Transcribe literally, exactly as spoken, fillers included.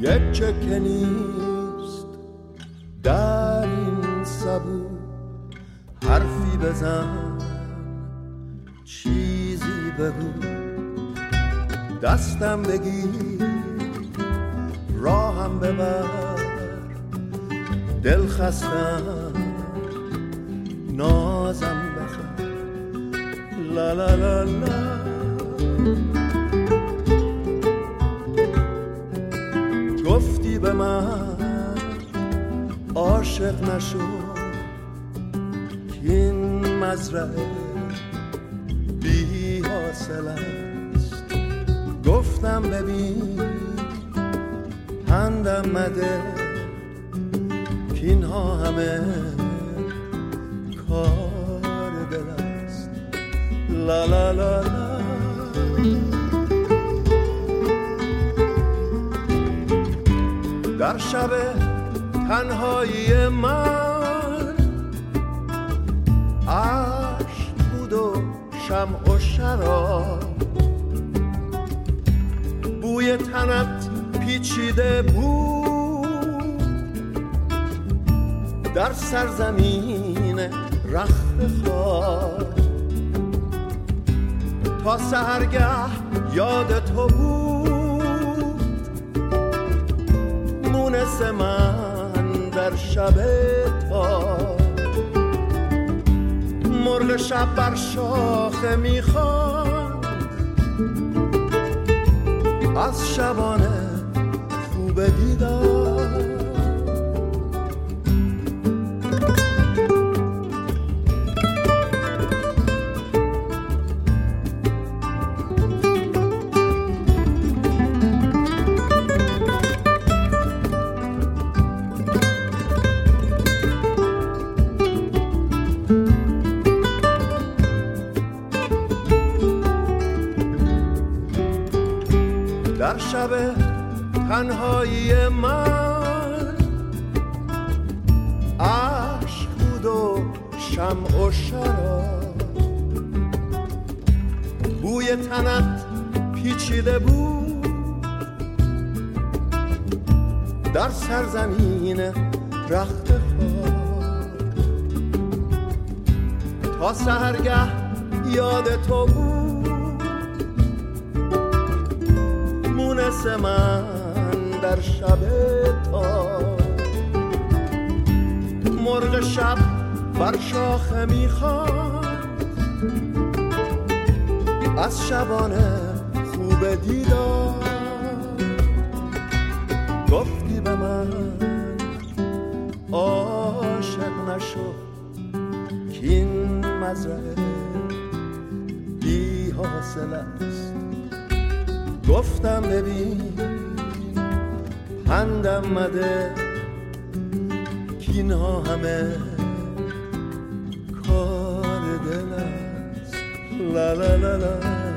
هچه که نیست در این سبو، حرفی بزن چیزی بگو، دستم بگیر راهم ببر، دل خستم نازم بخر، لا لا لا لا. گفتی به من عاشق نشو، که این مزرعه بی حاصل است. گفتم ببین پندم مده، که اینها همه کار دل است. لا لا لا لا. در شب تنهایی من عشق بود و شمع و شراب، بوی تنت پیچیده بود در سرزمین رخت خواب. تا سحرگه یاد تو بود مونس من در شب تاب. مرغ شب بر شاخه میخواند از شبانه خوب دیدار. در شب تنهایی من عشق بود و شمع و شراب، بوی تنت پیچیده بود در سرزمین رخت خواب. تا سحرگه یاد تو بود مونس من در شب تاب. مرغ شب بر شاخه میخواند از شبانه خوب دیدار. گفتی به من عاشق نشو، که این مزرعه بی حاصل است. گفتم ببین پندم مده، که اینها همه کار دل است. لا لا لا لا.